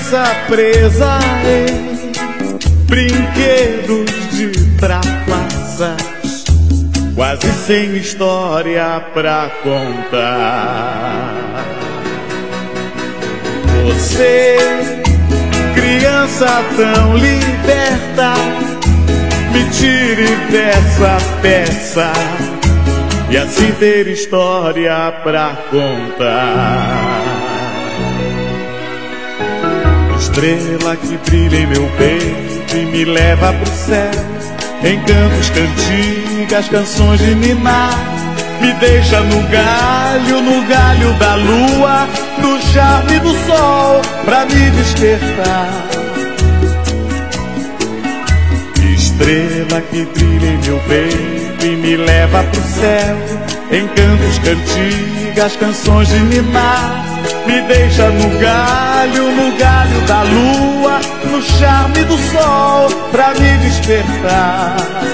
criança presa em brinquedos de trapaças, quase sem história pra contar. Você, criança tão liberta, me tire dessa peça e assim ter história pra contar. Estrela que brilha em meu peito e me leva pro céu, encantos, cantigas, canções de ninar, me deixa no galho da lua, no charme do sol pra me despertar. Estrela que brilha em meu peito e me leva pro céu, encantos, cantigas, canções de ninar, me deixa no galho da lua, no charme do sol pra me despertar.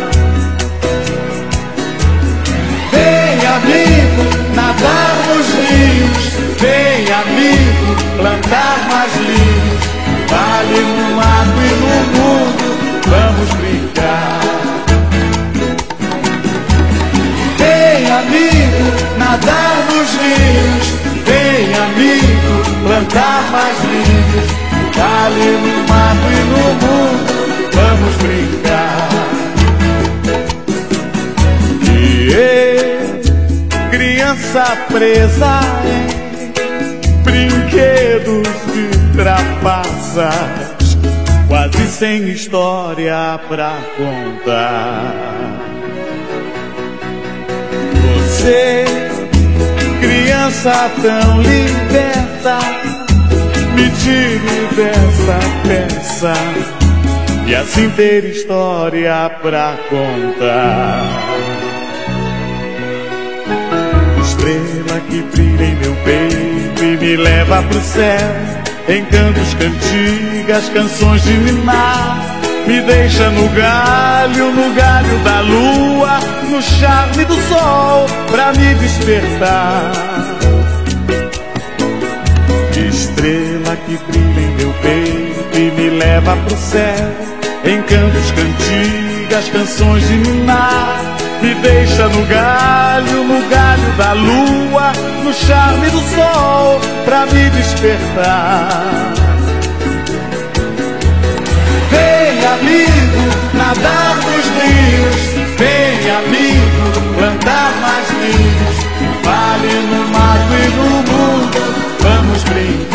Vem, amigo, nadar nos rios, vem, amigo, plantar mais lírios, vale no mato e no mundo, vamos brincar. Vem, amigo, nadar nos rios, vem, amigo, plantar mais lírios, vale no mato e no mundo, vamos brincar. E eu, criança presa em brinquedos de trapaças, quase sem história pra contar. Você, criança tão liberta, me tire dessa peça e assim ter história pra contar. Estrela que brilha em meu peito e me leva pro céu, encantos, cantigas, canções de ninar, me deixa no galho da lua, no charme do sol pra me despertar. Estrela que brilha em meu peito e me leva pro céu, encantos, cantigas, canções de ninar, me deixa no galho da lua, no charme do sol pra me despertar. Vem, amigo, nadar nos rios, vem, amigo, plantar mais lírios, vale no mato e no mundo, vamos brincar.